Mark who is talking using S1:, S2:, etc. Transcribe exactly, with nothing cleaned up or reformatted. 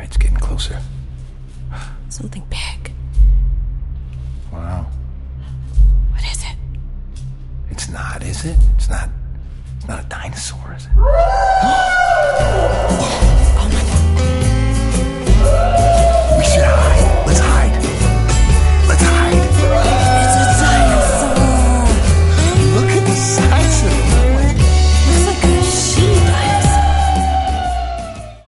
S1: right, it's getting closer.
S2: Something big.
S1: Wow.
S2: What is it?
S1: It's not, is it? It's not. It's not a dinosaur, is it?